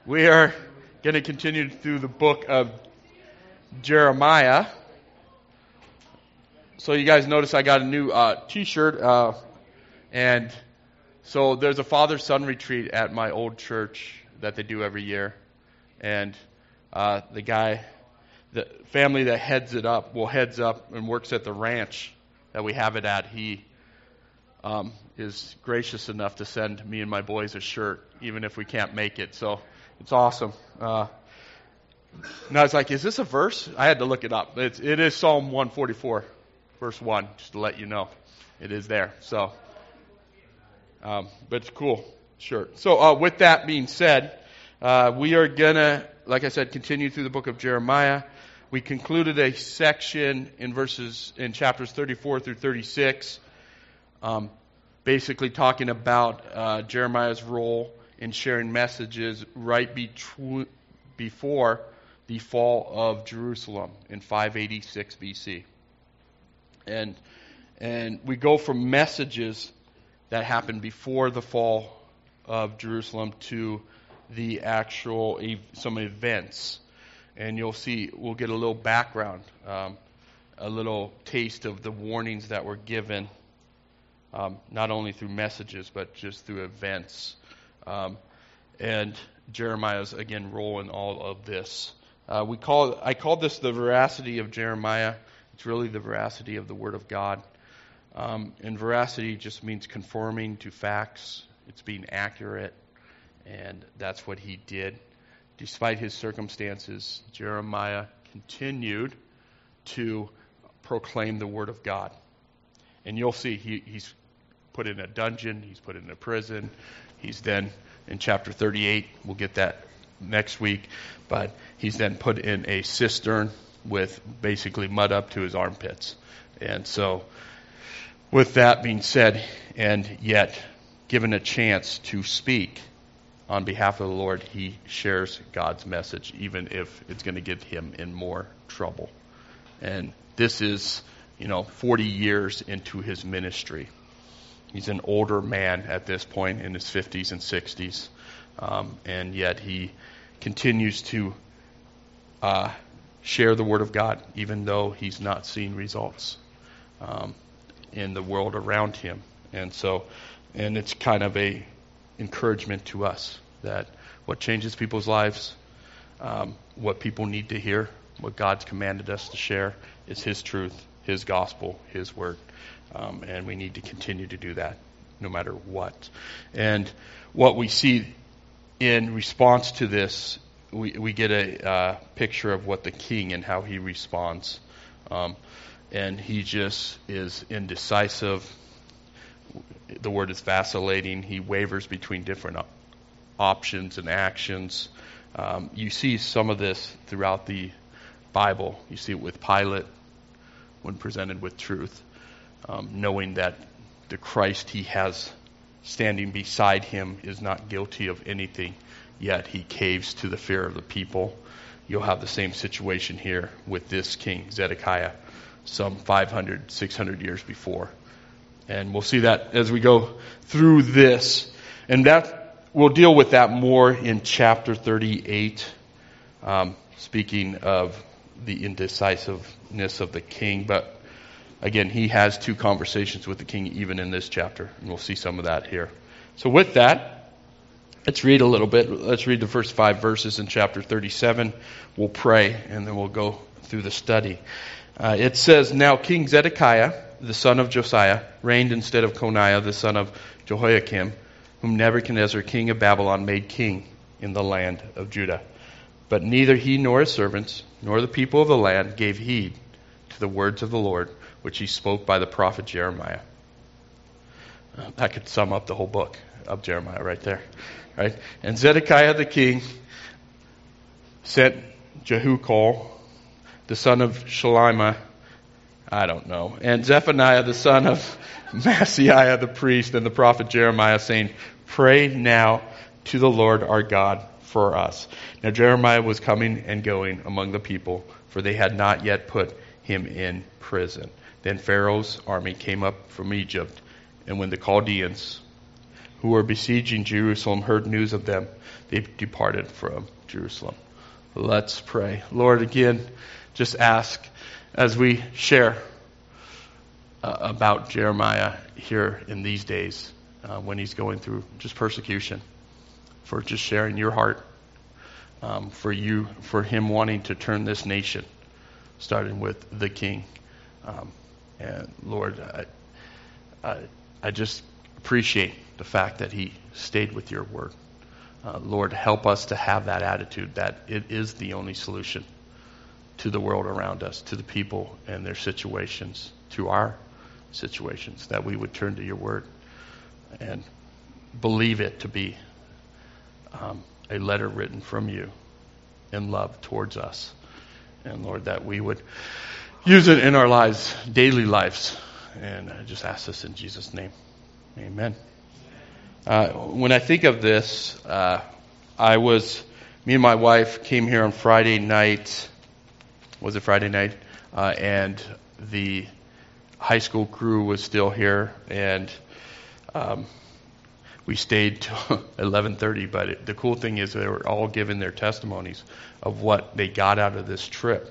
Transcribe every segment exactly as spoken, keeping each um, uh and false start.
We are going to continue through the book of Jeremiah. So you guys notice I got a new uh, t-shirt. Uh, and so there's a father-son retreat at my old church that they do every year. And uh, the guy, the family that heads it up, well, heads up and works at the ranch that we have it at, he um, is gracious enough to send me and my boys a shirt, even if we can't make it. So it's awesome. Uh, and I was like, is this a verse? I had to look it up. It's, it is Psalm one forty-four, verse one, just to let you know. It is there. So, um, but it's cool shirt. So uh, with that being said, uh, we are going to, like I said, continue through the book of Jeremiah. We concluded a section in verses, in chapters thirty-four through thirty-six, um, basically talking about uh, Jeremiah's role in sharing messages right betw- before the fall of Jerusalem in five eighty-six B C. And and we go from messages that happened before the fall of Jerusalem to the actual ev- some events. And you'll see, we'll get a little background, um, a little taste of the warnings that were given, um, not only through messages, but just through events. Um, and Jeremiah's, again, role in all of this. Uh, we call I called this the veracity of Jeremiah. It's really the veracity of the Word of God. Um, and veracity just means conforming to facts. It's being accurate. And that's what he did. Despite his circumstances, Jeremiah continued to proclaim the Word of God. And you'll see he, he's put in a dungeon, he's put in a prison, he's then, in chapter thirty-eight, we'll get that next week, but he's then put in a cistern with basically mud up to his armpits. And so, with that being said, and yet given a chance to speak on behalf of the Lord, he shares God's message, even if it's going to get him in more trouble. And this is, you know, forty years into his ministry. He's an older man at this point, in his fifties and sixties, um, and yet he continues to uh, share the Word of God, even though he's not seeing results um, in the world around him. And so, and it's kind of a encouragement to us that what changes people's lives, um, what people need to hear, what God's commanded us to share is His truth, His gospel, His word. Um, and we need to continue to do that no matter what. And what we see in response to this, we, we get a uh, picture of what the king and how he responds. Um, and he just is indecisive. The word is vacillating. He wavers between different op- options and actions. Um, you see some of this throughout the Bible. You see it with Pilate when presented with truth, um, knowing that the Christ he has standing beside him is not guilty of anything, yet he caves to the fear of the people. You'll have the same situation here with this king, Zedekiah, some five hundred, six hundred years before. And we'll see that as we go through this. And that we'll deal with that more in chapter thirty-eight, um, speaking of the indecisiveness of the king. But again, he has two conversations with the king even in this chapter. And we'll see some of that here. So with that, let's read a little bit. Let's read the first five verses in chapter thirty-seven. We'll pray, and then we'll go through the study. Uh, it says, "Now King Zedekiah, the son of Josiah, reigned instead of Coniah, the son of Jehoiakim, whom Nebuchadnezzar, king of Babylon, made king in the land of Judah. But neither he nor his servants, nor the people of the land, gave heed to the words of the Lord, which he spoke by the prophet Jeremiah." Uh, that could sum up the whole book of Jeremiah right there. Right? "And Zedekiah the king sent Jehucal, the son of Shalima," I don't know, "and Zephaniah the son of Maaseiah the priest, and the prophet Jeremiah, saying, Pray now to the Lord our God for us." Now Jeremiah was coming and going among the people, for they had not yet put him in prison. Then Pharaoh's army came up from Egypt, and when the Chaldeans, who were besieging Jerusalem, heard news of them, they departed from Jerusalem. Let's pray. Lord, again, just ask as we share uh, about Jeremiah here in these days uh, when he's going through just persecution, for just sharing your heart, um, for you, for him wanting to turn this nation, starting with the king. Um, and Lord, I, I, I just appreciate the fact that he stayed with your word. Uh, Lord, help us to have that attitude that it is the only solution to the world around us, to the people and their situations, to our situations, that we would turn to your word and believe it to be um, a letter written from you in love towards us. And Lord, that we would use it in our lives, daily lives. And I just ask this in Jesus' name. Amen. Uh, when I think of this, uh, I was, me and my wife came here on Friday night. Was it Friday night? Uh, and the high school crew was still here, and um, we stayed till eleven thirty. But it, the cool thing is they were all giving their testimonies of what they got out of this trip.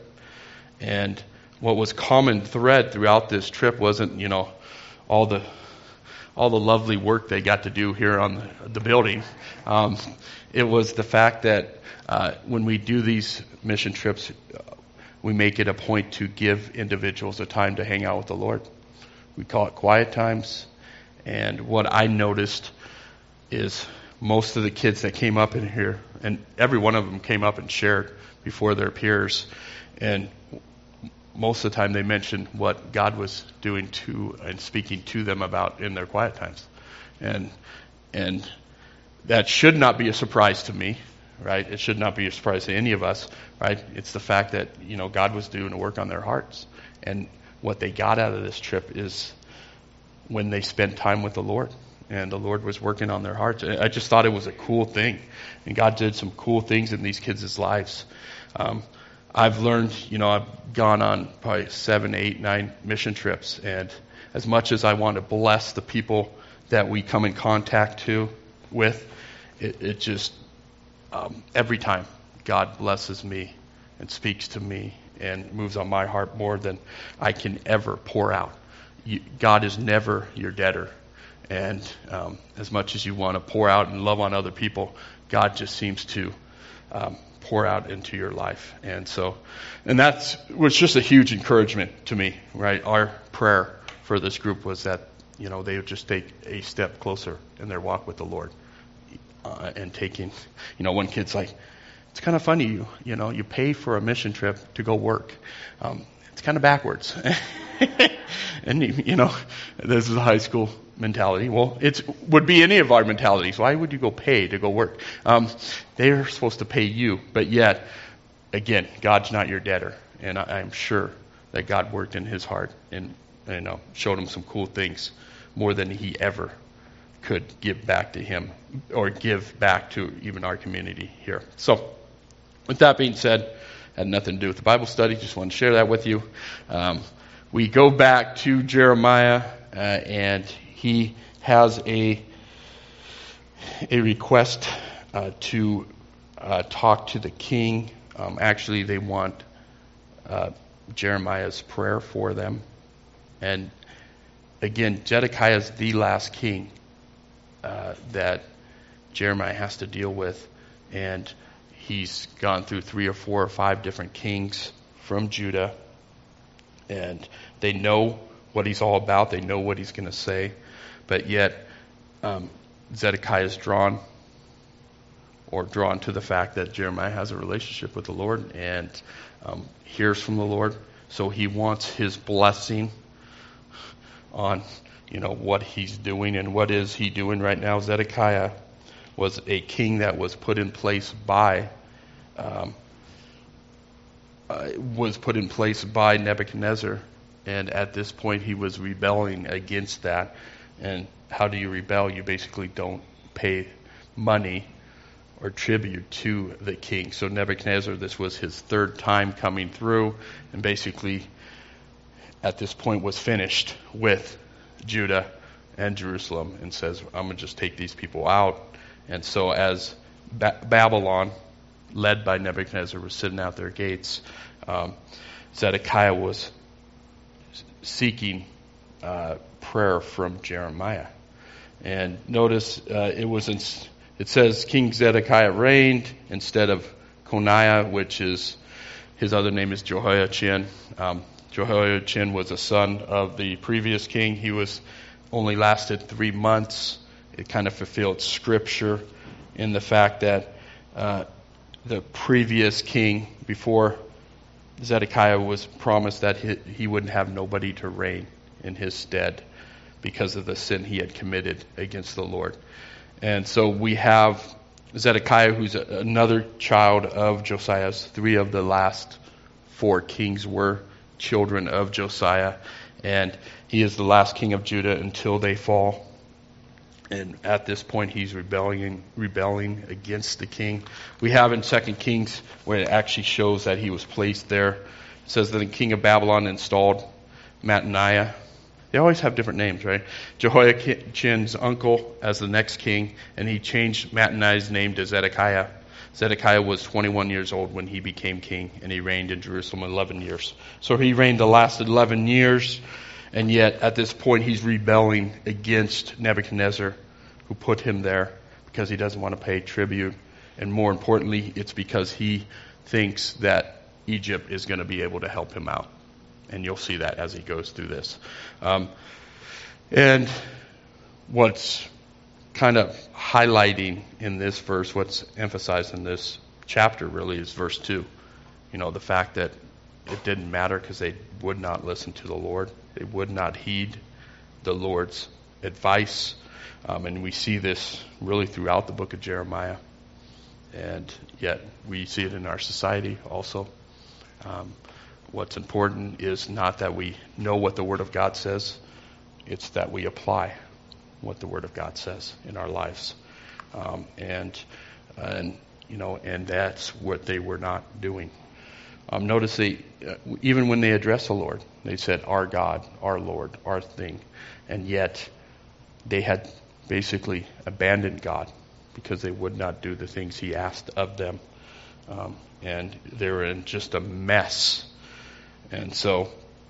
And what was common thread throughout this trip wasn't, you know, all the all the lovely work they got to do here on the, the building. Um, it was the fact that uh, when we do these mission trips, we make it a point to give individuals a time to hang out with the Lord. We call it quiet times. And what I noticed is most of the kids that came up in here, and every one of them came up and shared before their peers, and most of the time they mentioned what God was doing to and speaking to them about in their quiet times. And and that should not be a surprise to me, right? It should not be a surprise to any of us, right? It's the fact that, you know, God was doing a work on their hearts. And what they got out of this trip is when they spent time with the Lord. And the Lord was working on their hearts. I just thought it was a cool thing. And God did some cool things in these kids' lives. Um, I've learned, you know, I've gone on probably seven, eight, nine mission trips. And as much as I want to bless the people that we come in contact to with, it, it just, um, every time God blesses me and speaks to me and moves on my heart more than I can ever pour out. You, God is never your debtor. And um, as much as you want to pour out and love on other people, God just seems to um, pour out into your life. And so, and that was just a huge encouragement to me, right? Our prayer for this group was that, you know, they would just take a step closer in their walk with the Lord. Uh, and taking, you know, one kid's like, it's kind of funny, you, you know, you pay for a mission trip to go work. Um, it's kind of backwards. And, you know, this is a high school mentality. Well, it would be any of our mentalities. Why would you go pay to go work? Um, they're supposed to pay you, but yet, again, God's not your debtor. And I, I'm sure that God worked in his heart and, you know, showed him some cool things more than he ever could give back to him or give back to even our community here. So, with that being said, had nothing to do with the Bible study. Just wanted to share that with you. Um, we go back to Jeremiah, uh, and he has a a request uh, to uh, talk to the king. Um, actually, they want uh, Jeremiah's prayer for them. And again, Zedekiah is the last king uh, that Jeremiah has to deal with, and he's gone through three or four or five different kings from Judah, and they know what he's all about. They know what he's going to say, but yet um, Zedekiah is drawn or drawn to the fact that Jeremiah has a relationship with the Lord and um, hears from the Lord. So he wants his blessing on, you know, what he's doing. And what is he doing right now? Zedekiah was a king that was put in place by um, uh, was put in place by Nebuchadnezzar, and at this point he was rebelling against that. And how do you rebel? You basically don't pay money or tribute to the king. So Nebuchadnezzar, this was his third time coming through, and basically at this point was finished with Judah and Jerusalem, and says, I'm going to just take these people out. And so as ba- Babylon, led by Nebuchadnezzar, was sitting out their gates, um, Zedekiah was seeking uh, prayer from Jeremiah. And notice uh, it was in, it says King Zedekiah reigned instead of Coniah, which is his other name is Jehoiachin. Um, Jehoiachin was a son of the previous king. He was only lasted three months. It kind of fulfilled scripture in the fact that uh, the previous king before Zedekiah was promised that he, he wouldn't have nobody to reign in his stead because of the sin he had committed against the Lord. And so we have Zedekiah, who's a, another child of Josiah's. Three of the last four kings were children of Josiah, and he is the last king of Judah until they fall. And at this point, he's rebelling, rebelling against the king. We have in Second Kings where it actually shows that he was placed there. It says that the king of Babylon installed Mattaniah. They always have different names, right? Jehoiachin's uncle as the next king, and he changed Mattaniah's name to Zedekiah. Zedekiah was twenty-one years old when he became king, and he reigned in Jerusalem eleven years. So he reigned the last eleven years, and yet at this point he's rebelling against Nebuchadnezzar, who put him there because he doesn't want to pay tribute. And more importantly, it's because he thinks that Egypt is going to be able to help him out. And you'll see that as he goes through this. Um, and what's kind of highlighting in this verse, what's emphasized in this chapter really is verse two. You know, the fact that it didn't matter because they would not listen to the Lord. They would not heed the Lord's advice. Um, and we see this really throughout the book of Jeremiah. And yet we see it in our society also. Um, what's important is not that we know what the Word of God says. It's that we apply what the Word of God says in our lives. Um, and, and, you know, and that's what they were not doing. Um, notice they, uh, even when they addressed the Lord, they said, our God, our Lord, our thing. And yet they had basically abandoned God because they would not do the things he asked of them. Um, and they were in just a mess. And so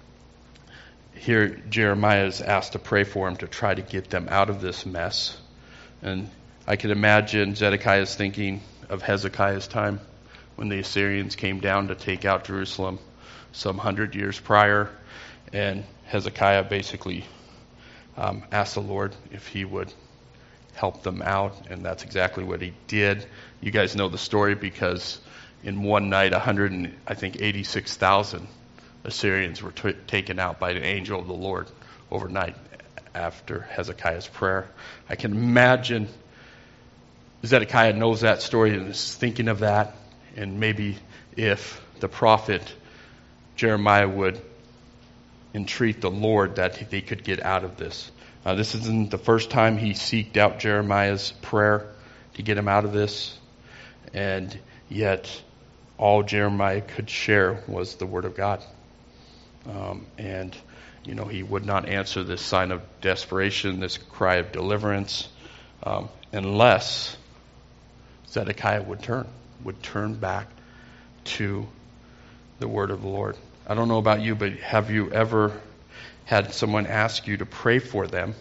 here Jeremiah is asked to pray for him to try to get them out of this mess. And I can imagine Zedekiah's thinking of Hezekiah's time when the Assyrians came down to take out Jerusalem some hundred years prior. And Hezekiah basically um, asked the Lord if he would help them out. And that's exactly what he did. You guys know the story because in one night, one hundred, I think, eighty-six thousand Assyrians were t- taken out by an angel of the Lord overnight after Hezekiah's prayer. I can imagine Zedekiah knows that story and is thinking of that. And maybe if the prophet Jeremiah would entreat the Lord that they could get out of this. Uh, this isn't the first time he seeked out Jeremiah's prayer to get him out of this. And yet all Jeremiah could share was the Word of God. Um, and, you know, he would not answer this sign of desperation, this cry of deliverance, um, unless Zedekiah would turn, would turn back to the Word of the Lord. I don't know about you, but have you ever had someone ask you to pray for them?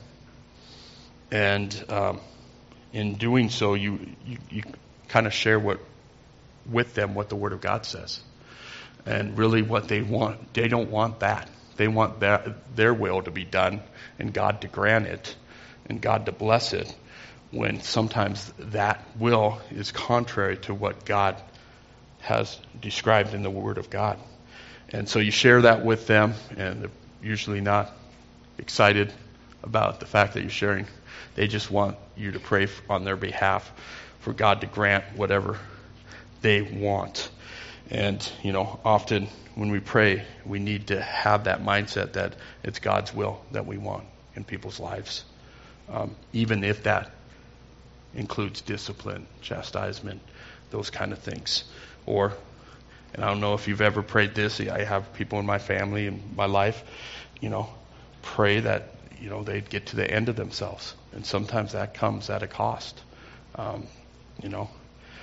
And um, in doing so, you, you, you kind of share what with them what the Word of God says. And really what they want, they don't want that. They want that, their will to be done and God to grant it and God to bless it, when sometimes that will is contrary to what God has described in the Word of God. And so you share that with them, and they're usually not excited about the fact that you're sharing. They just want you to pray on their behalf for God to grant whatever they want. And, you know, often when we pray, we need to have that mindset that it's God's will that we want in people's lives. Um, even if that includes discipline, chastisement, those kind of things. Or, and I don't know if you've ever prayed this, I have people in my family and my life, you know, pray that, you know, they'd get to the end of themselves. And sometimes that comes at a cost. Um, you know,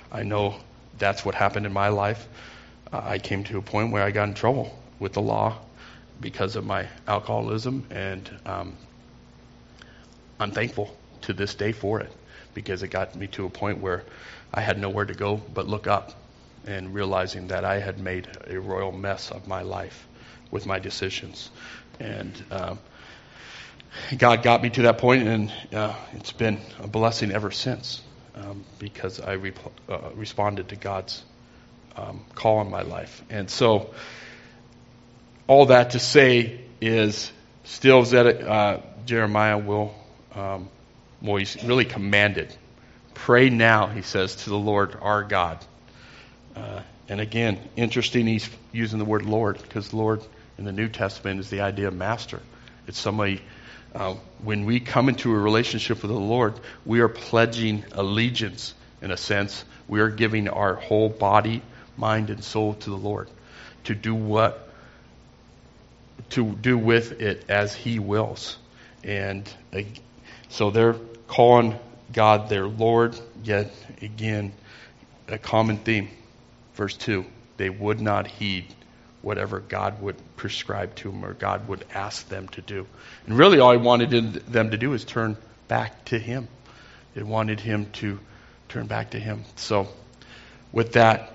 I know that's what happened in my life. Uh, I came to a point where I got in trouble with the law because of my alcoholism, and um, I'm thankful to this day for it, because it got me to a point where I had nowhere to go but look up, and realizing that I had made a royal mess of my life with my decisions. And um, God got me to that point, and uh, it's been a blessing ever since, um, because I re- uh, responded to God's um, call in my life. And so all that to say is, still Zed- uh, Jeremiah will, um, well, he's really commanded. Pray now, he says, to the Lord our God. Uh, and again, interesting he's using the word Lord, because Lord in the New Testament is the idea of master. It's somebody, uh, when we come into a relationship with the Lord, we are pledging allegiance, in a sense. We are giving our whole body, mind, and soul to the Lord, to do what to do with it as He wills. And uh, so they're calling God their Lord, yet again, a common theme. Verse two, they would not heed whatever God would prescribe to them or God would ask them to do. And really all He wanted them to do is turn back to Him. They wanted Him to turn back to Him. So with that,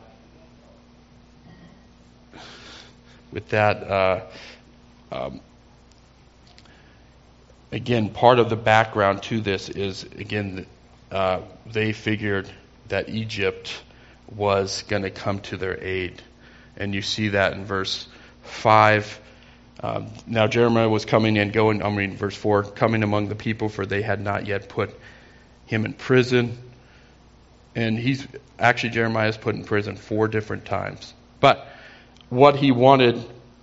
with that, uh, Um, again, part of the background to this is, again, uh, they figured that Egypt was going to come to their aid. And you see that in verse five. Um, now Jeremiah was coming and going, I'm reading verse four, coming among the people, for they had not yet put him in prison. And he's, actually Jeremiah is put in prison four different times. But what he wanted,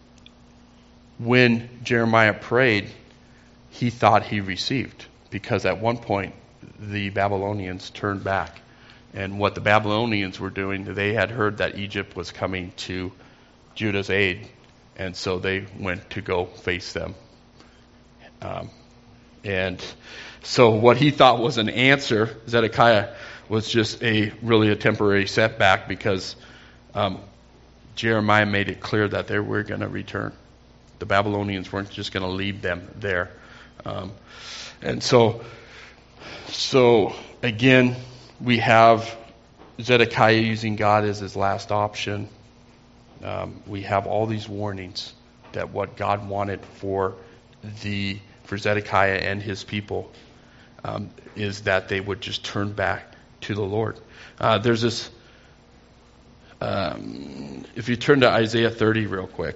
when Jeremiah prayed, he thought he received, because at one point the Babylonians turned back. And what the Babylonians were doing, they had heard that Egypt was coming to Judah's aid, and so they went to go face them. Um, and so what he thought was an answer, Zedekiah, was just a really a temporary setback, because um, Jeremiah made it clear that they were going to return. The Babylonians weren't just going to leave them there. Um, and so, so again, we have Zedekiah using God as his last option. Um, we have all these warnings that what God wanted for the for Zedekiah and his people um, is that they would just turn back to the Lord. Uh, there's this. Um, if you turn to Isaiah thirty real quick.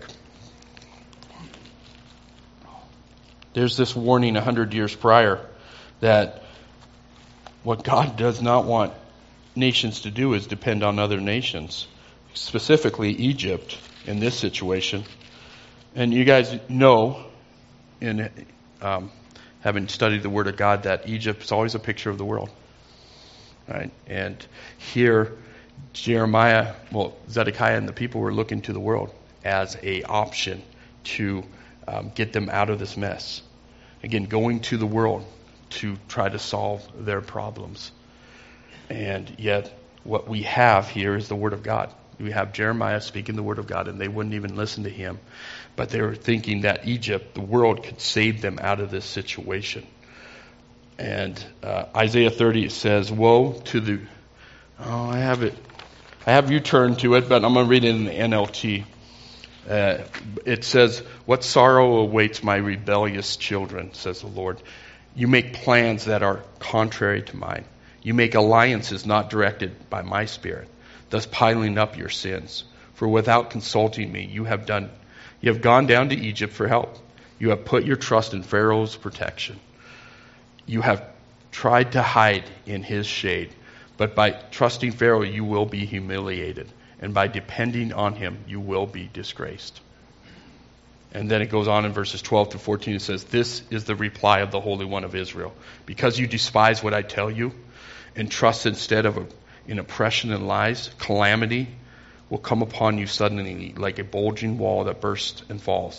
There's this warning a hundred years prior that what God does not want nations to do is depend on other nations, specifically Egypt in this situation. And you guys know, in um, having studied the Word of God, that Egypt is always a picture of the world. Right? And here, Jeremiah, well, Zedekiah and the people were looking to the world as a option to um, get them out of this mess. Again, going to the world to try to solve their problems. And yet, what we have here is the Word of God. We have Jeremiah speaking the Word of God, and they wouldn't even listen to him. But they were thinking that Egypt, the world, could save them out of this situation. And uh, Isaiah thirty says, "Woe to the..." Oh, I have it. I have you turn to it, but I'm going to read it in the N L T. Uh, it says, "What sorrow awaits my rebellious children, says the Lord. You make plans that are contrary to mine. You make alliances not directed by my spirit, thus piling up your sins. For without consulting me, you have done, you have gone down to Egypt for help. You have put your trust in Pharaoh's protection. You have tried to hide in his shade, but by trusting Pharaoh, you will be humiliated. And by depending on him, you will be disgraced." And then it goes on in verses twelve to fourteen. It says, "This is the reply of the Holy One of Israel. Because you despise what I tell you and trust instead of a, in oppression and lies, calamity will come upon you suddenly like a bulging wall that bursts and falls.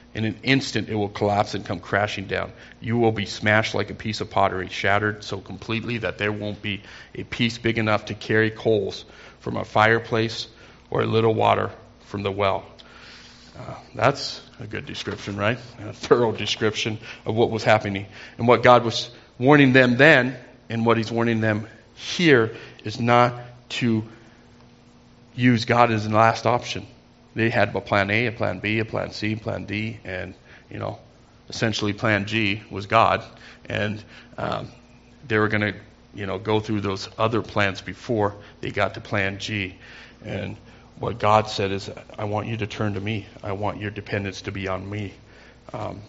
In an instant, it will collapse and come crashing down. You will be smashed like a piece of pottery, shattered so completely that there won't be a piece big enough to carry coals from a fireplace or a little water from the well. Uh, that's a good description, right? A thorough description of what was happening. And what God was warning them then, and what he's warning them here, is not to use God as the last option. They had a plan A, a plan B, a plan C, plan D, and, you know, essentially plan G was God. And um, they were going to, you know, go through those other plans before they got to plan G. And what God said is, I want you to turn to me. I want your dependence to be on me. Um,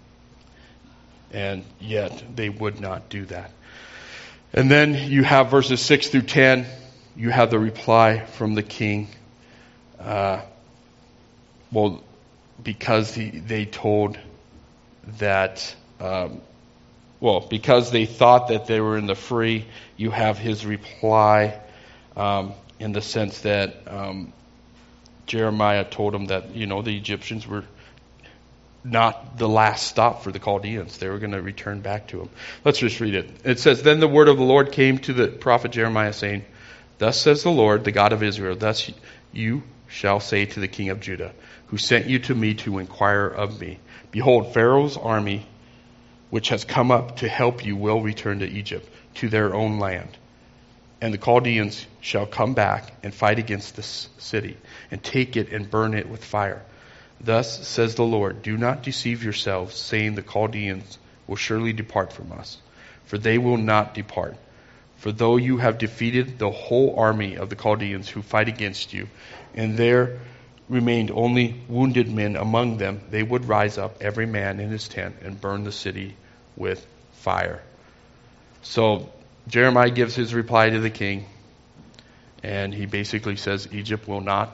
and yet they would not do that. And then you have verses six through ten. You have the reply from the king. Uh, well, because he, they told that, um, well, because they thought that they were in the free, you have his reply um, in the sense that um, Jeremiah told him that, you know, the Egyptians were not the last stop for the Chaldeans. They were going to return back to him. Let's just read it. It says, Then the word of the Lord came to the prophet Jeremiah, saying, Thus says the Lord, the God of Israel, thus you shall say to the king of Judah, who sent you to me to inquire of me, Behold, Pharaoh's army, which has come up to help you, will return to Egypt, to their own land. And the Chaldeans shall come back and fight against this city, and take it and burn it with fire. Thus says the Lord, Do not deceive yourselves, saying the Chaldeans will surely depart from us. For they will not depart. For though you have defeated the whole army of the Chaldeans who fight against you, and there remained only wounded men among them, they would rise up, every man in his tent, and burn the city with fire. So Jeremiah gives his reply to the king, and he basically says, Egypt will not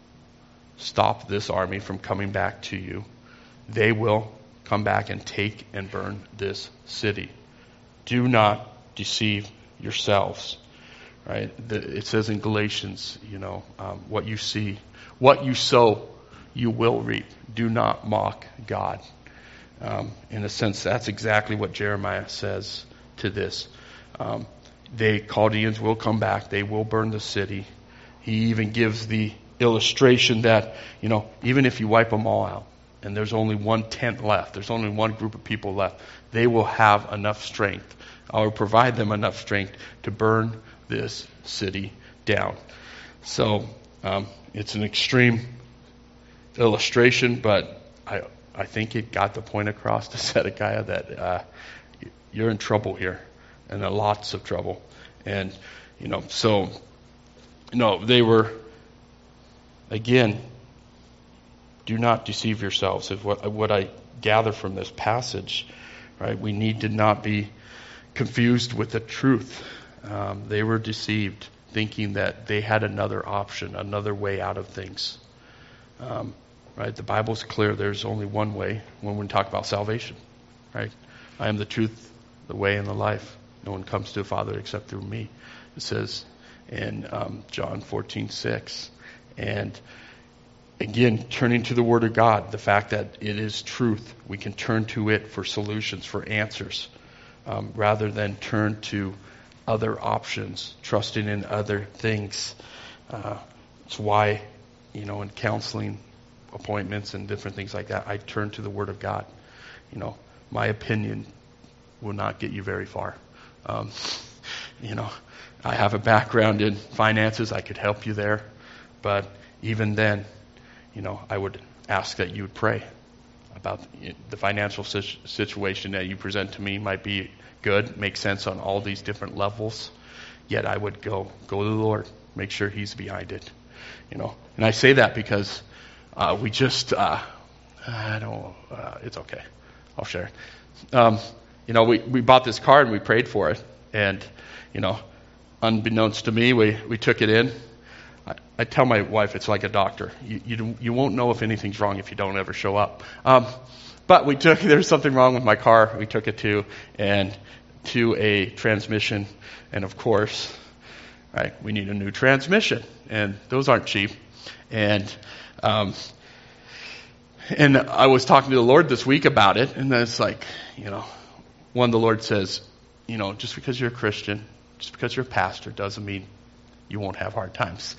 stop this army from coming back to you. They will come back and take and burn this city. Do not deceive yourselves. Right? The, it says in Galatians, you know, um, what you see, what you sow, you will reap. Do not mock God. Um, in a sense, that's exactly what Jeremiah says to this. Um, they, Chaldeans will come back. They will burn the city. He even gives the illustration that, you know, even if you wipe them all out and there's only one tent left, there's only one group of people left, they will have enough strength. I will provide them enough strength to burn this city down. So um, it's an extreme illustration, but I I think it got the point across to Zedekiah that uh, you're in trouble here, and lots of trouble. And you know, so you know they were. Again, do not deceive yourselves. If what, what I gather from this passage, right? We need to not be confused with the truth. Um, they were deceived, thinking that they had another option, another way out of things. Um, right? The Bible's clear. There's only one way when we talk about salvation. Right? I am the truth, the way, and the life. No one comes to the Father except through me. It says in um, John fourteen six. And again, turning to the Word of God, the fact that it is truth, we can turn to it for solutions, for answers, um, rather than turn to other options, trusting in other things. Uh, it's why, you know, in counseling appointments and different things like that, I turn to the Word of God. You know, my opinion will not get you very far. Um, you know, I have a background in finances. I could help you there. But even then, you know, I would ask that you would pray about the financial situation that you present to me. Might be good, make sense on all these different levels. Yet I would go, go to the Lord, make sure He's behind it. You know, and I say that because uh, we just, uh, I don't, uh, it's okay. I'll share. Um, you know, we, we bought this car and we prayed for it. And, you know, unbeknownst to me, we, we took it in. I tell my wife it's like a doctor. You, you you won't know if anything's wrong if you don't ever show up. Um, but we took there's something wrong with my car. We took it to and to a transmission, and of course, right, we need a new transmission, and those aren't cheap. And um, And I was talking to the Lord this week about it, and it's like, you know, one, the Lord says, you know, just because you're a Christian, just because you're a pastor, doesn't mean you won't have hard times.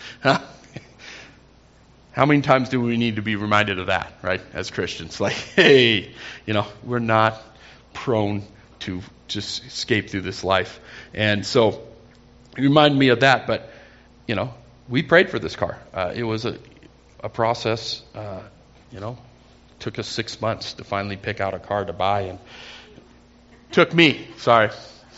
How many times do we need to be reminded of that, right, as Christians? Like, hey, you know, we're not prone to just escape through this life. And so it reminded me of that, but, you know, we prayed for this car. Uh, it was a, a process, uh, you know, took us six months to finally pick out a car to buy, and took me, sorry.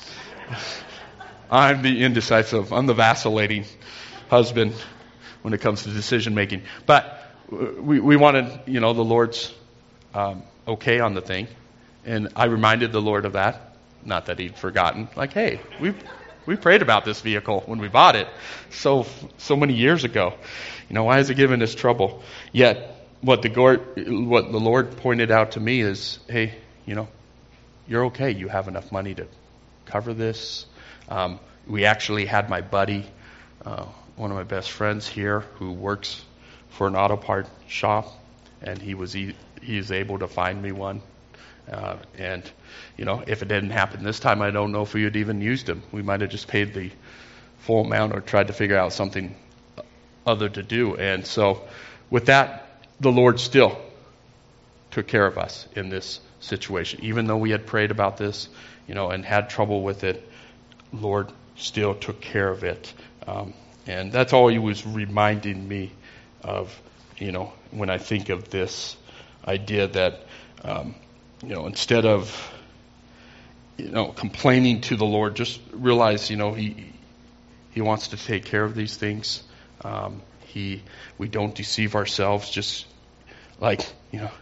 I'm the indecisive, I'm the vacillating husband when it comes to decision making. But we, we wanted, you know, the Lord's um, okay on the thing. And I reminded the Lord of that. Not that he'd forgotten. Like, hey, we we prayed about this vehicle when we bought it so so many years ago. You know, why is it giving us trouble? Yet, what the Lord, what the Lord pointed out to me is, hey, you know, you're okay. You have enough money to cover this. Um, we actually had my buddy, uh, one of my best friends here, who works for an auto part shop, and he was he, he was able to find me one. Uh, and you know, if it didn't happen this time, I don't know if we had even used him. We might have just paid the full amount or tried to figure out something other to do. And so, with that, the Lord still took care of us in this situation, even though we had prayed about this, you know, and had trouble with it. Lord still took care of it. Um, and that's all he was reminding me of, you know, when I think of this idea that, um, you know, instead of, you know, complaining to the Lord, just realize, you know, he he wants to take care of these things. Um, he we don't deceive ourselves. Just like, you know,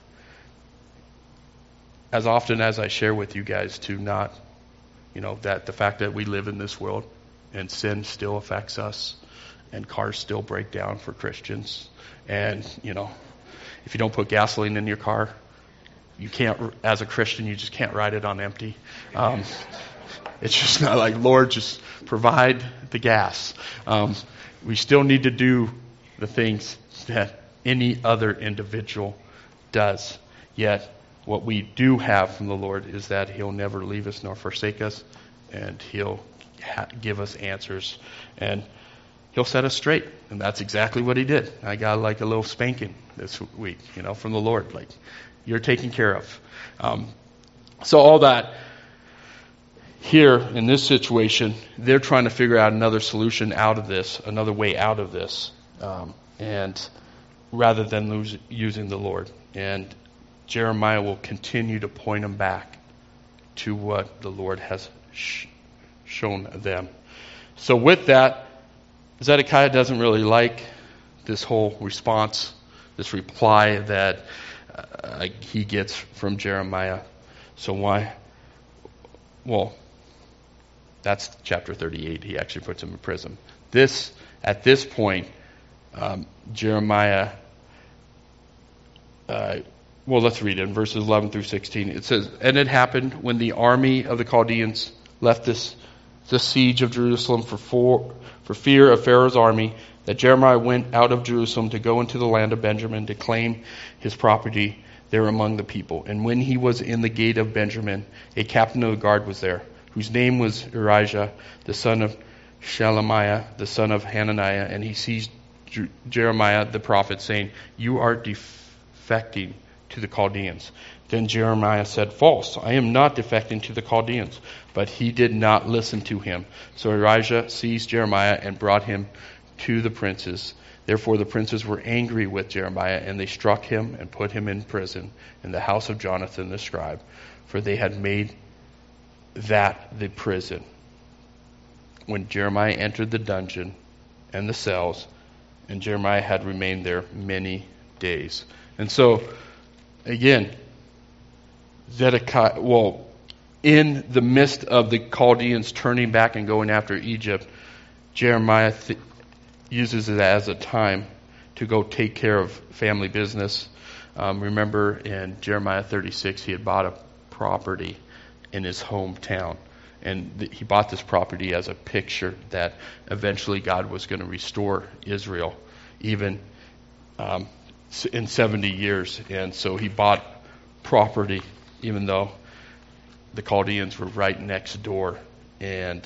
as often as I share with you guys, to not, you know, that the fact that we live in this world and sin still affects us, and cars still break down for Christians, and, you know, if you don't put gasoline in your car, you can't, as a Christian, you just can't ride it on empty. Um, it's just not like, Lord, just provide the gas. Um, we still need to do the things that any other individual does. Yet, what we do have from the Lord is that He'll never leave us nor forsake us, and He'll ha- give us answers, and He'll set us straight. And that's exactly what He did. I got like a little spanking this week, you know, from the Lord. Like, you're taken care of. Um, so all that, here in this situation, they're trying to figure out another solution out of this, another way out of this, um, and rather than lose, using the Lord. And Jeremiah will continue to point them back to what the Lord has sh- shown them. So with that, Zedekiah doesn't really like this whole response, this reply that uh, he gets from Jeremiah. So why? Well, that's chapter thirty-eight. He actually puts him in prison. This, at this point, um, Jeremiah, uh, well, let's read it in verses eleven through sixteen. It says, "And it happened when the army of the Chaldeans left this the siege of Jerusalem for, for, for fear of Pharaoh's army, that Jeremiah went out of Jerusalem to go into the land of Benjamin to claim his property there among the people. And when he was in the gate of Benjamin, a captain of the guard was there, whose name was Urijah, the son of Shelemiah, the son of Hananiah, and he seized Jer- Jeremiah the prophet, saying, 'You are defecting to the Chaldeans.' Then Jeremiah said, 'False, I am not defecting to the Chaldeans.' But he did not listen to him. So Urijah seized Jeremiah and brought him to the princes. Therefore the princes were angry with Jeremiah, and they struck him and put him in prison in the house of Jonathan the scribe, for they had made that the prison. When Jeremiah entered the dungeon and the cells, and Jeremiah had remained there many days." And so, again, Zedekiah, well, in the midst of the Chaldeans turning back and going after Egypt, Jeremiah th- uses it as a time to go take care of family business. Um, remember in Jeremiah thirty-six, he had bought a property in his hometown. And th- he bought this property as a picture that eventually God was going to restore Israel, even um, in seventy years. And so he bought property, even though the Chaldeans were right next door. And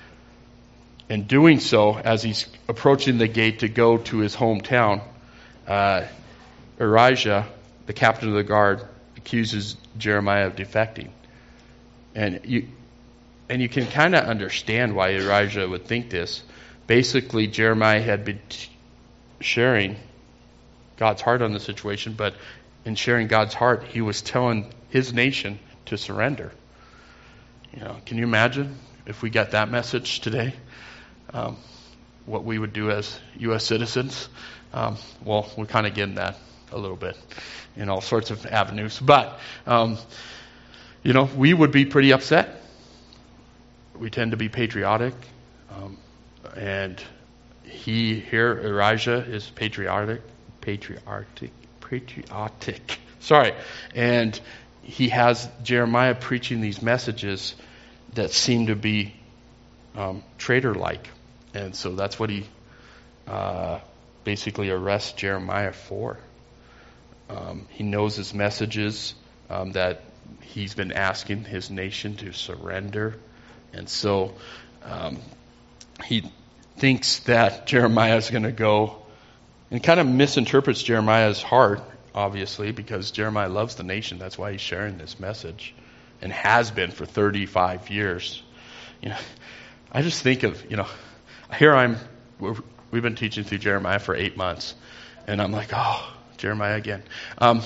in doing so, as he's approaching the gate to go to his hometown, uh, Erijah, the captain of the guard, accuses Jeremiah of defecting. And you and you can kind of understand why Erijah would think this. Basically, Jeremiah had been t- sharing God's heart on the situation, but in sharing God's heart, he was telling his nation to surrender. You know, can you imagine if we got that message today? Um, what we would do as U S citizens? Um, well, we're kind of getting that a little bit in all sorts of avenues. But, um, you know, we would be pretty upset. We tend to be patriotic. Um, and he here, Erijah, is patriotic. Patriotic. Patriotic. Sorry. And he has Jeremiah preaching these messages that seem to be um, traitor-like. And so that's what he uh, basically arrests Jeremiah for. Um, he knows his messages, um, that he's been asking his nation to surrender. And so um, he thinks that Jeremiah is going to go and kind of misinterprets Jeremiah's heart, obviously, because Jeremiah loves the nation. That's why he's sharing this message and has been for thirty-five years. You know, I just think of, you know, here I'm, we're, we've been teaching through Jeremiah for eight months. And I'm like, oh, Jeremiah again. Um,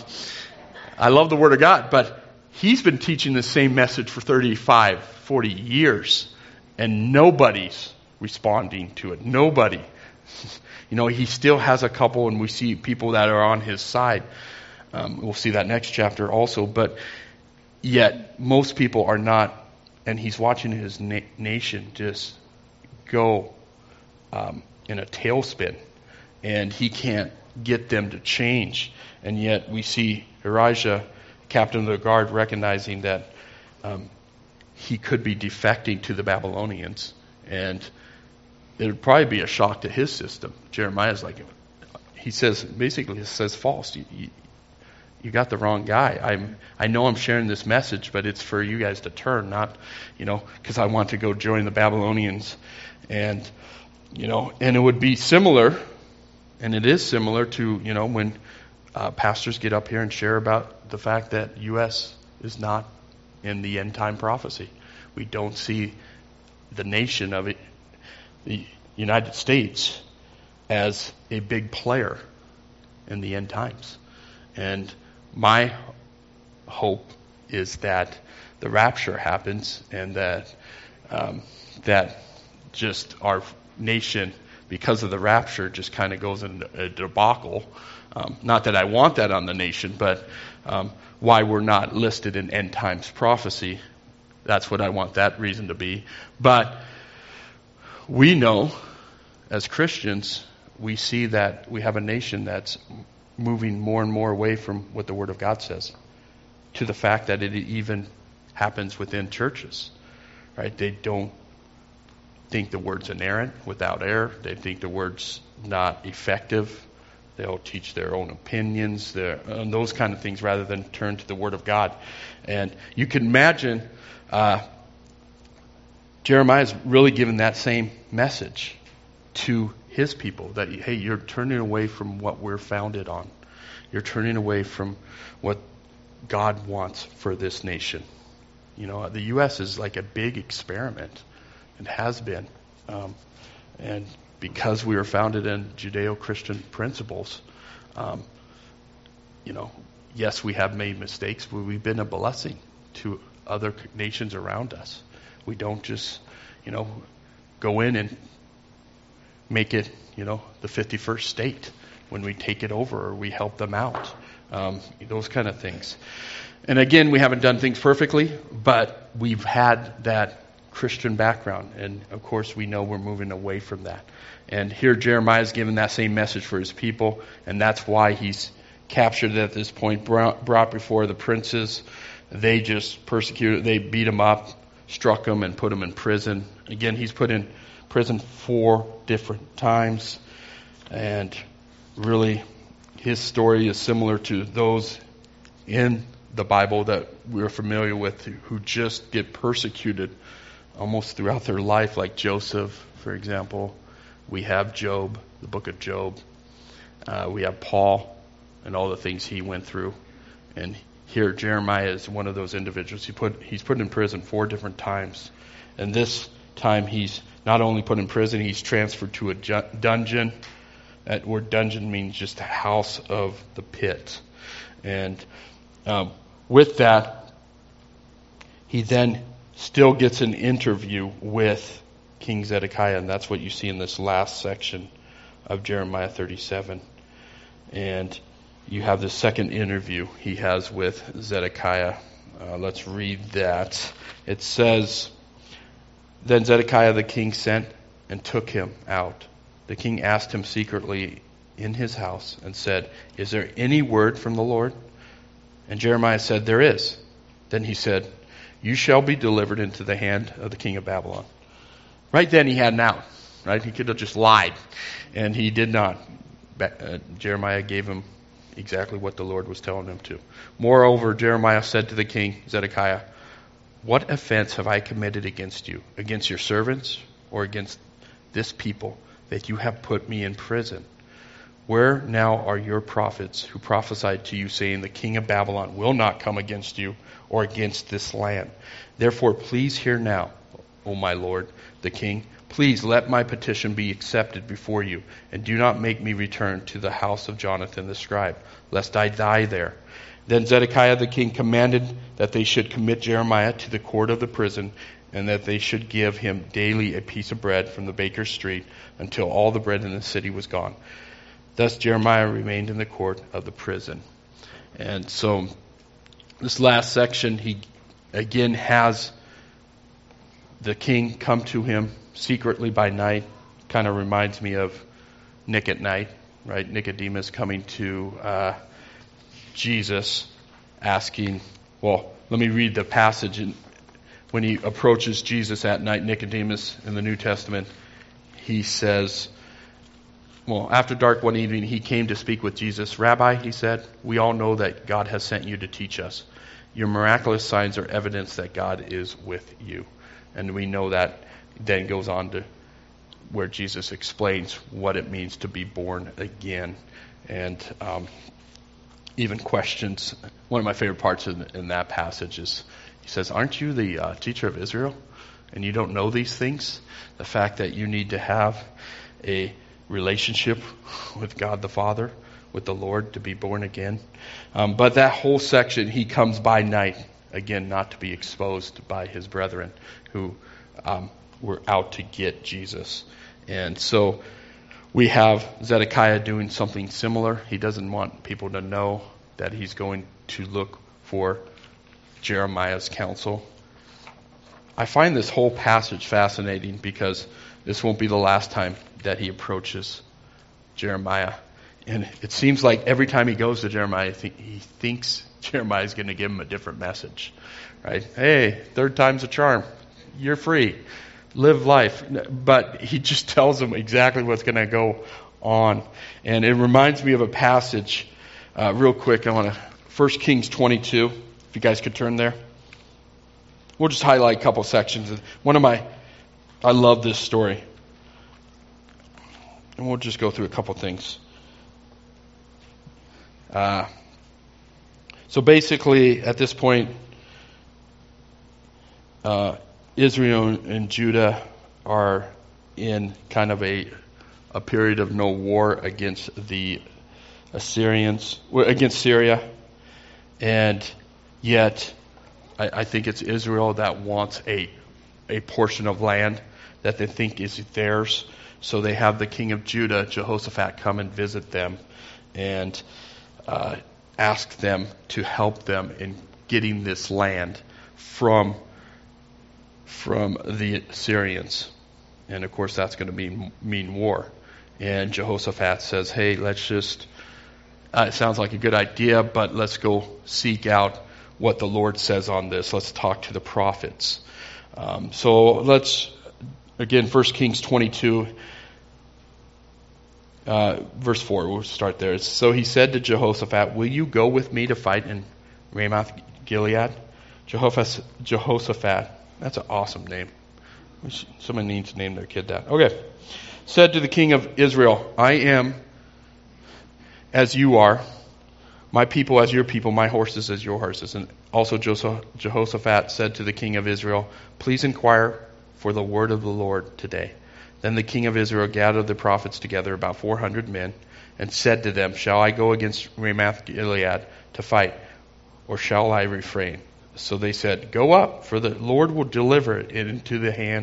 I love the Word of God, but he's been teaching the same message for thirty-five, forty years. And nobody's responding to it. Nobody. You know, he still has a couple, and we see people that are on his side. Um, we'll see that next chapter also. But yet, most people are not. And he's watching his na- nation just go um, in a tailspin. And he can't get them to change. And yet, we see Erijah, captain of the guard, recognizing that um, he could be defecting to the Babylonians. And it would probably be a shock to his system. Jeremiah's like, he says, basically, he says false. You, you, you got the wrong guy. I'm, I know I'm sharing this message, but it's for you guys to turn, not, you know, because I want to go join the Babylonians. And, you know, and it would be similar, and it is similar to, you know, when uh, pastors get up here and share about the fact that U S is not in the end time prophecy. We don't see the nation of it, the United States, as a big player in the end times. And my hope is that the rapture happens, and that um, that just our nation, because of the rapture, just kind of goes into a debacle. Um, not that I want that on the nation, but um, why we're not listed in end times prophecy. That's what I want that reason to be. But we know, as Christians, we see that we have a nation that's moving more and more away from what the Word of God says, to the fact that it even happens within churches. Right? They don't think the Word's inerrant, without error. They think the Word's not effective. They'll teach their own opinions, their, and those kind of things, rather than turn to the Word of God. And you can imagine uh, Jeremiah's really given that same message to his people, that, hey, you're turning away from what we're founded on. You're turning away from what God wants for this nation. You know, the U S is like a big experiment. It has been. Um, and because we were founded in Judeo-Christian principles, um, you know, yes, we have made mistakes, but we've been a blessing to other nations around us. We don't just, you know, go in and make it, you know, the fifty-first state when we take it over, or we help them out. Um, those kind of things. And again, we haven't done things perfectly, but we've had that Christian background. And of course, we know we're moving away from that. And here Jeremiah is given that same message for his people, and that's why he's captured at this point, brought before the princes. They just persecuted, they beat him up, struck him, and put him in prison. Again, he's put in prison four different times, and really his story is similar to those in the Bible that we're familiar with who just get persecuted almost throughout their life, like Joseph, for example. We have Job, the book of Job. Uh, we have Paul and all the things he went through. And here Jeremiah is one of those individuals. He put he's put in prison four different times. And this time he's not only put in prison, he's transferred to a ju- dungeon. That word dungeon means just a house of the pit. And um, with that, he then still gets an interview with King Zedekiah. And that's what you see in this last section of Jeremiah thirty-seven. And you have the second interview he has with Zedekiah. Uh, let's read that. It says, "Then Zedekiah the king sent and took him out. The king asked him secretly in his house and said, 'Is there any word from the Lord?' And Jeremiah said, 'There is.' Then he said, 'You shall be delivered into the hand of the king of Babylon.'" Right then he had an out. Right? He could have just lied. And he did not. Uh, Jeremiah gave him exactly what the Lord was telling him to. "Moreover, Jeremiah said to the king, Zedekiah, 'What offense have I committed against you, against your servants, or against this people, that you have put me in prison? Where now are your prophets who prophesied to you, saying, the king of Babylon will not come against you or against this land? Therefore, please hear now, O my lord, the king. Please let my petition be accepted before you, and do not make me return to the house of Jonathan the scribe, lest I die there.' Then Zedekiah the king commanded that they should commit Jeremiah to the court of the prison, and that they should give him daily a piece of bread from the baker's street until all the bread in the city was gone. Thus Jeremiah remained in the court of the prison." And so this last section, he again has the king come to him secretly by night. Kind of reminds me of Nick at night, right? Nicodemus coming to uh, Jesus asking, well, let me read the passage. And when he approaches Jesus at night, Nicodemus in the New Testament, he says, well, after dark one evening, he came to speak with Jesus. "Rabbi," he said, "we all know that God has sent you to teach us. Your miraculous signs are evidence that God is with you." And we know that then goes on to where Jesus explains what it means to be born again. And um, even questions. One of my favorite parts in, in that passage is, he says, "Aren't you the uh, teacher of Israel? And you don't know these things? The fact that you need to have a relationship with God the Father, with the Lord, to be born again." Um, but that whole section, he comes by night, again, not to be exposed by his brethren who um, were out to get Jesus. And so we have Zedekiah doing something similar. He doesn't want people to know that he's going to look for Jeremiah's counsel. I find this whole passage fascinating because this won't be the last time that he approaches Jeremiah. And it seems like every time he goes to Jeremiah, he thinks Jeremiah is going to give him a different message. Right? Hey, third time's a charm. You're free. Live life. But he just tells him exactly what's going to go on. And it reminds me of a passage, uh, real quick. I want to, First Kings twenty-two, if you guys could turn there. We'll just highlight a couple sections. One of my, I love this story. And we'll just go through a couple things. Uh, so basically, at this point, uh, Israel and Judah are in kind of a a period of no war against the Assyrians, against Syria, and yet I, I think it's Israel that wants a a portion of land that they think is theirs. So they have the king of Judah, Jehoshaphat, come and visit them and uh, ask them to help them in getting this land from from the Syrians. And of course that's going to mean, mean war. And Jehoshaphat says, hey, let's just, uh, it sounds like a good idea, but let's go seek out what the Lord says on this. Let's talk to the prophets. Um, so let's, again, First Kings twenty-two. uh, verse four, we'll start there. So he said to Jehoshaphat, will you go with me to fight in Ramoth Gilead? Jehoshaphat, Jehoshaphat, that's an awesome name. Someone needs to name their kid that. Okay. Said to the king of Israel, I am as you are, my people as your people, my horses as your horses. And also Jehoshaphat said to the king of Israel, please inquire for the word of the Lord today. Then the king of Israel gathered the prophets together, about four hundred men, and said to them, shall I go against Ramoth Gilead to fight, or shall I refrain? So they said, go up, for the Lord will deliver it into the hand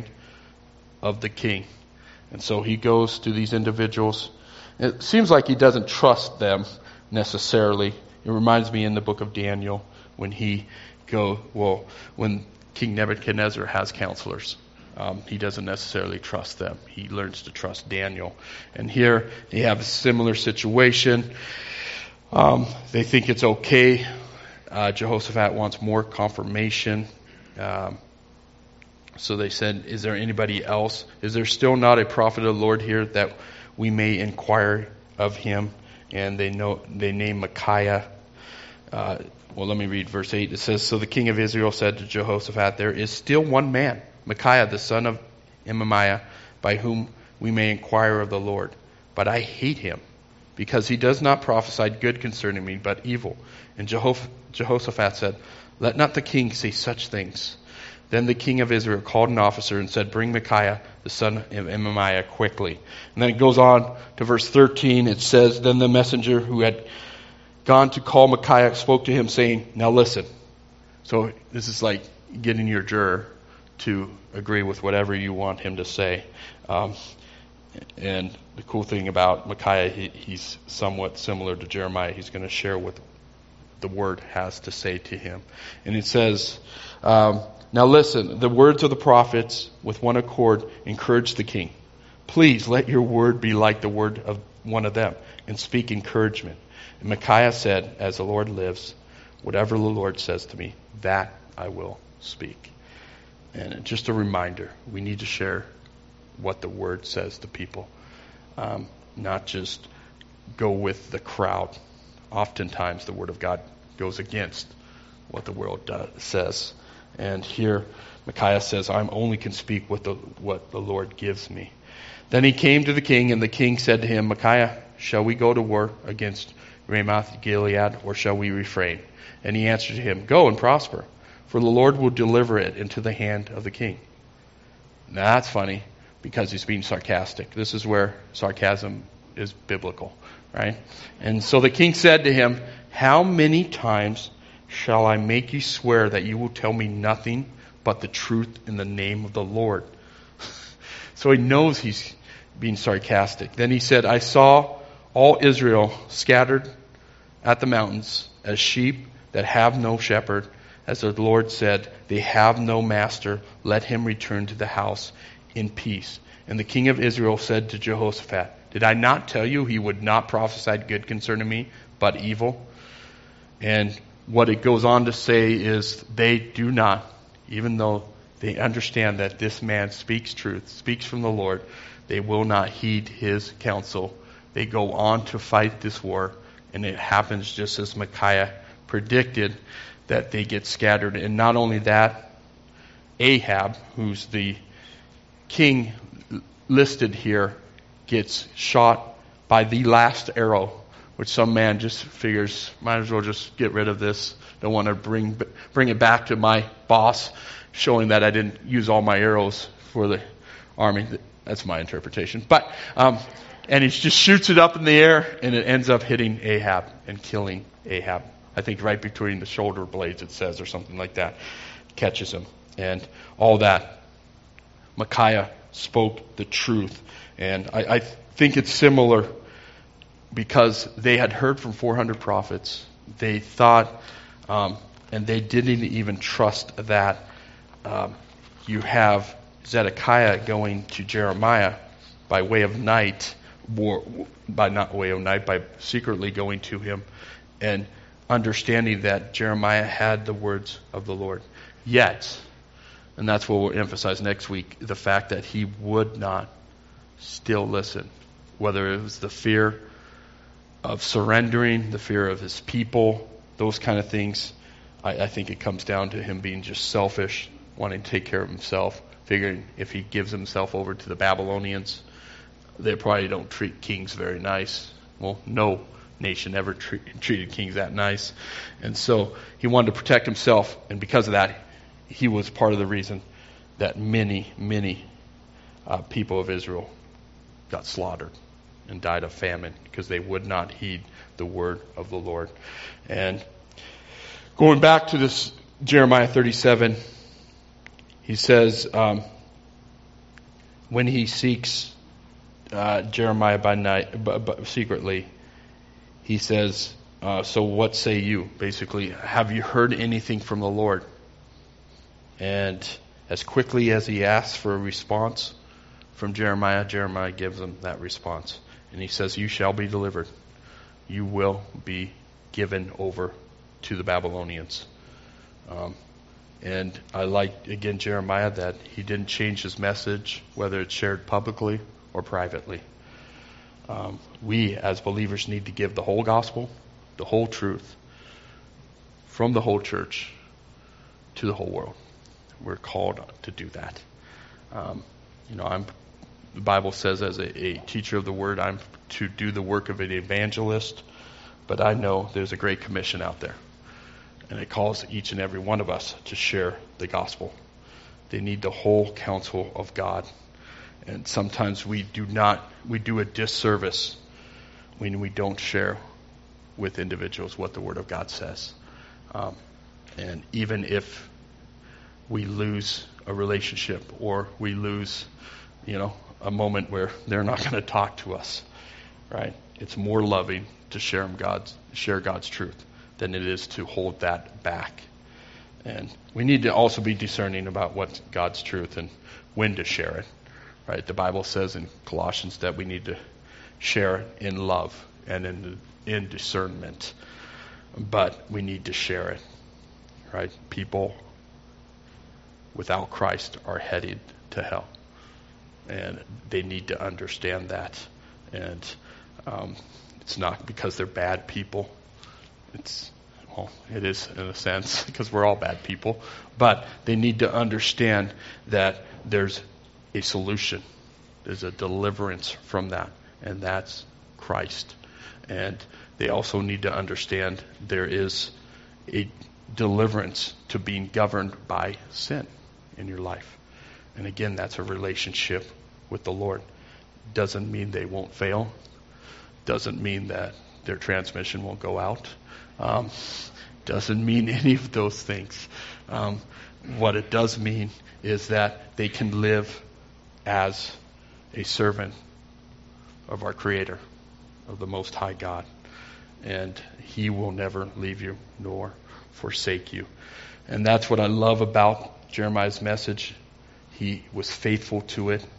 of the king. And so he goes to these individuals. It seems like he doesn't trust them necessarily. It reminds me in the book of Daniel when he go well when King Nebuchadnezzar has counselors. Um, he doesn't necessarily trust them. He learns to trust Daniel. And here they have a similar situation. Um, they think it's okay. Uh, Jehoshaphat wants more confirmation. Um, so they said, is there anybody else? Is there still not a prophet of the Lord here that we may inquire of him? And they know they name Micaiah. Uh, well, let me read verse eight. It says, so the king of Israel said to Jehoshaphat, there is still one man, Micaiah, the son of Imamiah, by whom we may inquire of the Lord. But I hate him, because he does not prophesy good concerning me, but evil. And Jeho- Jehoshaphat said, let not the king say such things. Then the king of Israel called an officer and said, bring Micaiah, the son of Imamiah, quickly. And then it goes on to verse thirteen. It says, then the messenger who had gone to call Micaiah spoke to him, saying, now listen. So this is like getting your juror to agree with whatever you want him to say. Um, and the cool thing about Micaiah, he, he's somewhat similar to Jeremiah. He's going to share what the word has to say to him. And it says, um, now listen, the words of the prophets with one accord encourage the king. Please let your word be like the word of one of them and speak encouragement. And Micaiah said, as the Lord lives, whatever the Lord says to me, that I will speak. And just a reminder, we need to share what the word says to people. Um, not just go with the crowd. Oftentimes the word of God goes against what the world does, says. And here Micaiah says, I only can speak what the, what the Lord gives me. Then he came to the king, and the king said to him, Micaiah, shall we go to war against Ramoth Gilead, or shall we refrain? And he answered him, go and prosper, for the Lord will deliver it into the hand of the king. Now that's funny, because he's being sarcastic. This is where sarcasm is biblical, right? And so the king said to him, how many times shall I make you swear that you will tell me nothing but the truth in the name of the Lord? So he knows he's being sarcastic. Then he said, I saw all Israel scattered at the mountains as sheep that have no shepherd. As the Lord said, they have no master. Let him return to the house in peace. And the king of Israel said to Jehoshaphat, did I not tell you he would not prophesy good concerning me, but evil? And what it goes on to say is they do not, even though they understand that this man speaks truth, speaks from the Lord, they will not heed his counsel. They go on to fight this war, and it happens just as Micaiah predicted, that they get scattered. And not only that, Ahab, who's the king listed here, gets shot by the last arrow, which some man just figures, might as well just get rid of this. Don't want to bring bring it back to my boss, showing that I didn't use all my arrows for the army. That's my interpretation. But um, and he just shoots it up in the air, and it ends up hitting Ahab and killing Ahab. I think right between the shoulder blades, it says, or something like that. Catches him. And all that. Micaiah spoke the truth. And I, I think it's similar because they had heard from four hundred prophets. They thought, um, and they didn't even trust that. Um, you have Zedekiah going to Jeremiah by way of night, or by not way of night, by secretly going to him and understanding that Jeremiah had the words of the Lord. Yet, and that's what we'll emphasize next week, the fact that he would not still listen, whether it was the fear of surrendering, the fear of his people, those kind of things. I, I think it comes down to him being just selfish, wanting to take care of himself, figuring if he gives himself over to the Babylonians, they probably don't treat kings very nice. Well, no nation ever treat, treated kings that nice. And so he wanted to protect himself, and because of that, he was part of the reason that many, many uh, people of Israel got slaughtered and died of famine because they would not heed the word of the Lord. And going back to this Jeremiah thirty-seven, he says, um, when he seeks uh, Jeremiah by night, b- b- secretly, he says, uh, so what say you? Basically, have you heard anything from the Lord? And as quickly as he asks for a response from Jeremiah, Jeremiah gives him that response. And he says, you shall be delivered. You will be given over to the Babylonians. Um, and I like, again, Jeremiah, that he didn't change his message, whether it's shared publicly or privately. Um, we, as believers, need to give the whole gospel, the whole truth, from the whole church to the whole world. We're called to do that. Um, you know, I'm. The Bible says as a, a teacher of the word, I'm to do the work of an evangelist, but I know there's a great commission out there. And it calls each and every one of us to share the gospel. They need the whole counsel of God. And sometimes we do not, we do a disservice when we don't share with individuals what the Word of God says. Um, and even if we lose a relationship or we lose, you know, a moment where they're not going to talk to us, right? It's more loving to share God's share God's truth than it is to hold that back. And we need to also be discerning about what's God's truth and when to share it, right? The Bible says in Colossians that we need to share in love and in in discernment, but we need to share it, right? People without Christ are headed to hell. And they need to understand that. And um, it's not because they're bad people. It's, well, it is in a sense, because we're all bad people. But they need to understand that there's a solution. There's a deliverance from that. And that's Christ. And they also need to understand there is a deliverance to being governed by sin in your life. And again, that's a relationship with the Lord. Doesn't mean they won't fail. Doesn't mean that their transmission won't go out. Um, doesn't mean any of those things. Um, what it does mean is that they can live as a servant of our Creator, of the Most High God. And He will never leave you nor forsake you. And that's what I love about Jeremiah's message. He was faithful to it,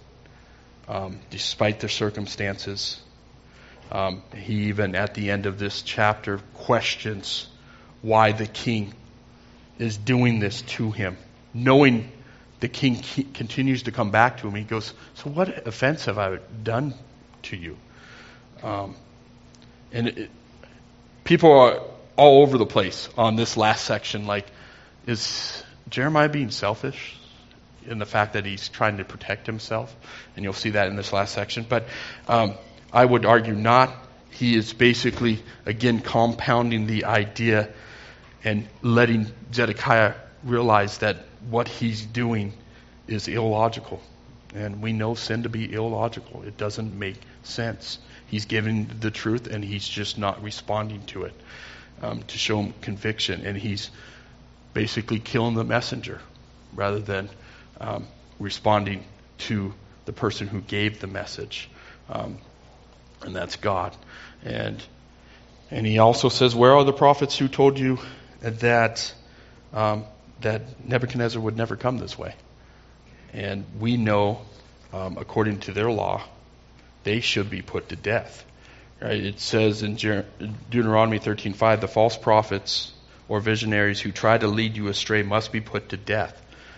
um, despite the circumstances. Um, he even, at the end of this chapter, questions why the king is doing this to him. Knowing the king ke- continues to come back to him, he goes, so what offense have I done to you? Um, and it, people are all over the place on this last section. Like, is Jeremiah being selfish in the fact that he's trying to protect himself? And you'll see that in this last section. But um, I would argue not. He is basically, again, compounding the idea and letting Zedekiah realize that what he's doing is illogical. And we know sin to be illogical. It doesn't make sense. He's giving the truth and he's just not responding to it um, to show him conviction. And he's basically killing the messenger rather than um, responding to the person who gave the message. Um, and that's God. And and he also says, where are the prophets who told you that um, that Nebuchadnezzar would never come this way? And we know, um, according to their law, they should be put to death. Right? It says in Jer- Deuteronomy thirteen five, the false prophets or visionaries who try to lead you astray must be put to death.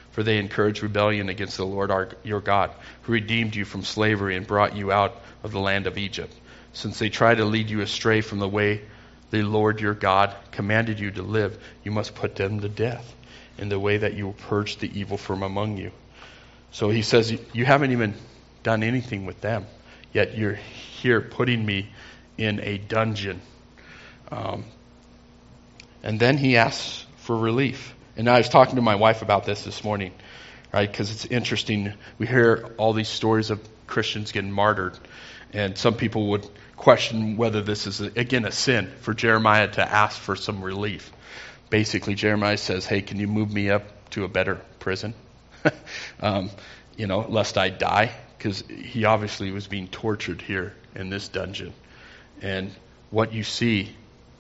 for they encourage rebellion against the Lord our, your God, who redeemed you from slavery and brought you out of the land of Egypt. Since they try to lead you astray from the way the Lord your God commanded you to live, you must put them to death in the way that you will purge the evil from among you. So he says, you haven't even done anything with them, yet you're here putting me in a dungeon. Um, and then he asks for relief. And I was talking to my wife about this this morning, right? Because it's interesting. We hear all these stories of Christians getting martyred. And some people would question whether this is, again, a sin for Jeremiah to ask for some relief. Basically, Jeremiah says, hey, can you move me up to a better prison? um, you know, lest I die. Because he obviously was being tortured here in this dungeon. And what you see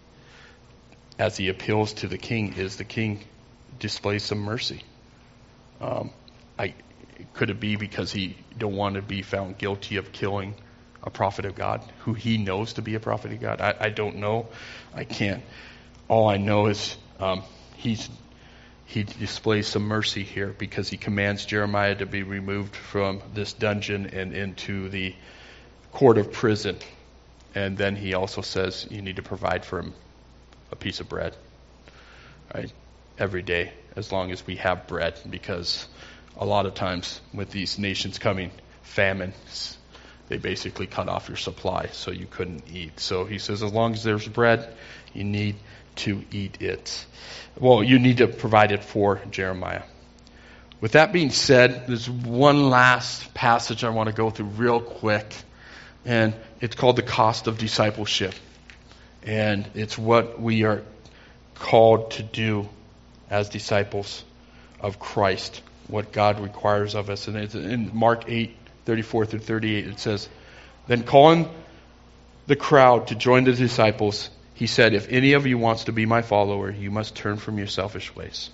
as he appeals to the king is the king displays some mercy. Um, I could it be because he don't want to be found guilty of killing a prophet of God, who he knows to be a prophet of God? I, I don't know. I can't. All I know is um, he's he displays some mercy here because he commands Jeremiah to be removed from this dungeon and into the court of prison. And then he also says you need to provide for him a piece of bread, right? Every day, as long as we have bread, because a lot of times with these nations coming, famines, they basically cut off your supply so you couldn't eat. So he says as long as there's bread, you need to eat it. Well, you need to provide it for Jeremiah. With that being said, there's one last passage I want to go through real quick, and it's called the cost of discipleship. And it's what we are called to do as disciples of Christ, what God requires of us. And it's in Mark eight, thirty-four through thirty-eight, it says, then calling the crowd to join the disciples, he said, if any of you wants to be my follower, you must turn from your selfish ways.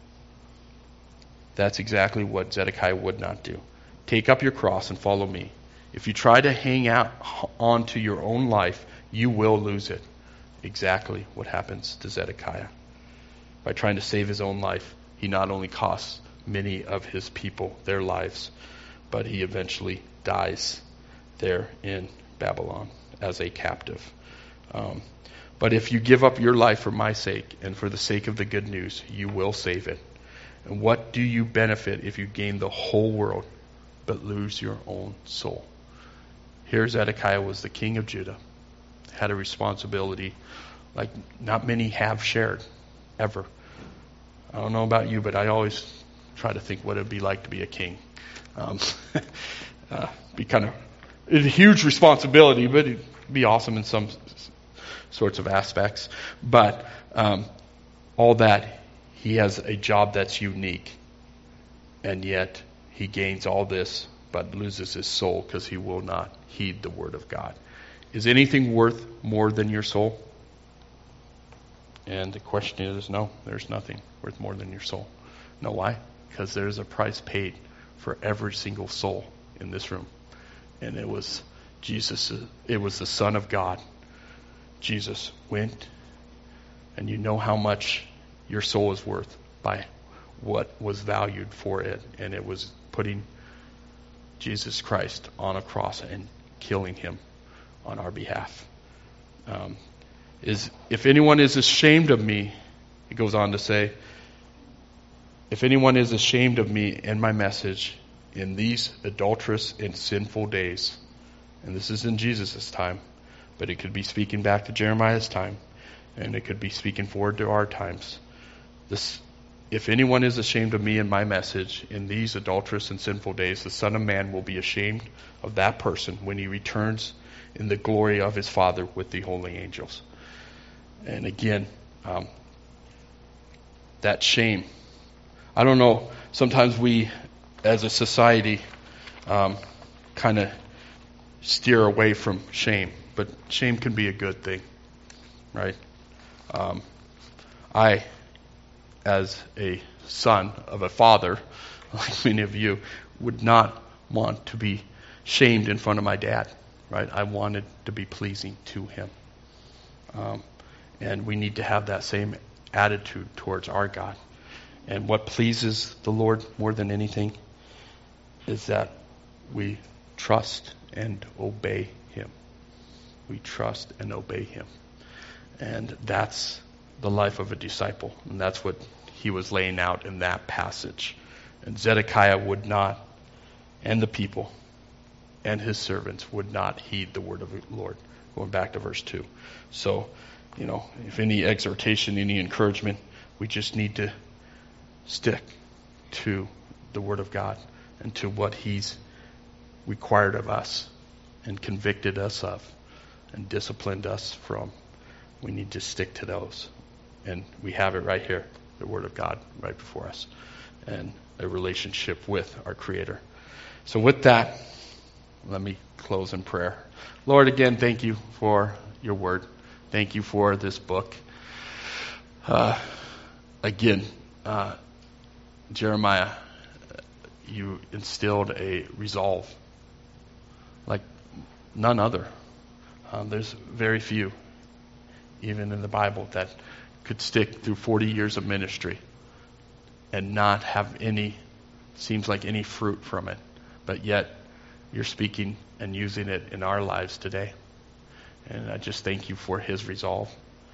That's exactly what Zedekiah would not do. Take up your cross and follow me. If you try to hang out onto your own life, you will lose it. Exactly what happens to Zedekiah. By trying to save his own life, he not only costs many of his people their lives, but he eventually dies there in Babylon as a captive. Um, but if you give up your life for my sake and for the sake of the good news, you will save it. And what do you benefit if you gain the whole world but lose your own soul? Here Zedekiah was the king of Judah, had a responsibility like not many have shared ever. I don't know about you, but I always try to think what it would be like to be a king. Um, uh, be kind of it's a huge responsibility, but it'd be awesome in some sorts of aspects. But um, all that, he has a job that's unique, and yet he gains all this, but loses his soul because he will not heed the word of God. Is anything worth more than your soul? And the question is, no, there's nothing worth more than your soul. Know why? Because there's a price paid for every single soul in this room. And it was Jesus, it was the Son of God. Jesus went, and you know how much your soul is worth by what was valued for it. And it was putting Jesus Christ on a cross and killing him on our behalf. Um, is if anyone is ashamed of me, he goes on to say, if anyone is ashamed of me and my message in these adulterous and sinful days, and this is in Jesus' time, but it could be speaking back to Jeremiah's time, and it could be speaking forward to our times. This, if anyone is ashamed of me and my message in these adulterous and sinful days, the Son of Man will be ashamed of that person when he returns in the glory of his Father with the holy angels. And again, um, that shame. I don't know, sometimes we as a society um, kind of steer away from shame, but shame can be a good thing, right? Um, I, as a son of a father, like many of you, would not want to be shamed in front of my dad, right? I wanted to be pleasing to him. Um, and we need to have that same attitude towards our God. And what pleases the Lord more than anything is that we trust and obey him. We trust and obey him. And that's the life of a disciple. And that's what he was laying out in that passage. And Zedekiah would not, and the people and his servants would not heed the word of the Lord. Going back to verse two. So, you know, if any exhortation, any encouragement, we just need to stick to the word of God and to what he's required of us and convicted us of and disciplined us from. We need to stick to those. And we have it right here, the word of God right before us, and a relationship with our Creator. So with that, let me close in prayer. Lord, again, thank you for your word. Thank you for this book. Uh, again, uh, Jeremiah, you instilled a resolve like none other. Um, there's very few, even in the Bible, that could stick through forty years of ministry and not have any, seems like any fruit from it. But yet, you're speaking and using it in our lives today. And I just thank you for his resolve,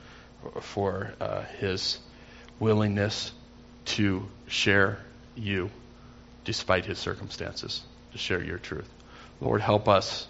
for uh, his willingness to share you despite his circumstances, to share your truth. Lord, help us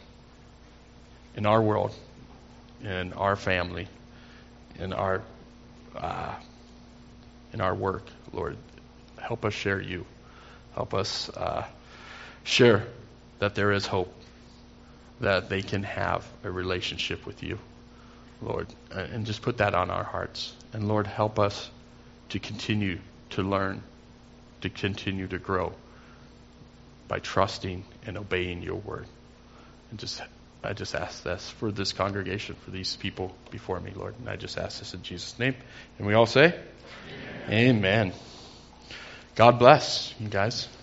in our world, in our family, in our uh, in our work. Lord, help us share you. Help us uh, share that there is hope, that they can have a relationship with you, Lord, and just put that on our hearts. And Lord, help us to continue to learn, to continue to grow by trusting and obeying your word. And just, I just ask this for this congregation, for these people before me, Lord. And I just ask this in Jesus' name. And we all say, Amen. Amen. God bless you guys.